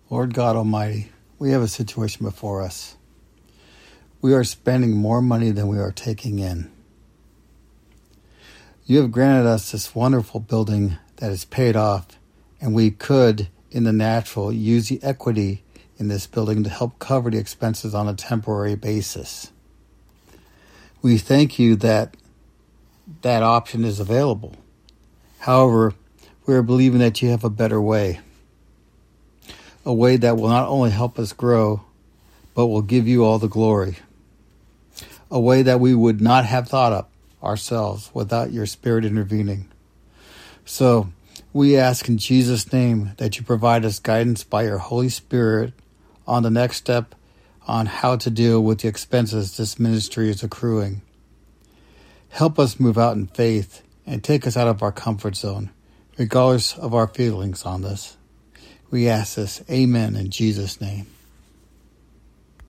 Lord God Almighty, we have a situation before us. We are spending more money than we are taking in. You have granted us this wonderful building that is paid off, and we could, in the natural, use the equity in this building to help cover the expenses on a temporary basis. We thank you that that option is available. However, we are believing that you have a better way. A way that will not only help us grow, but will give you all the glory. A way that we would not have thought up ourselves without your Spirit intervening. So, we ask in Jesus' name that you provide us guidance by your Holy Spirit on the next step on how to deal with the expenses this ministry is accruing. Help us move out in faith and take us out of our comfort zone, regardless of our feelings on this. We ask this, amen, in Jesus' name.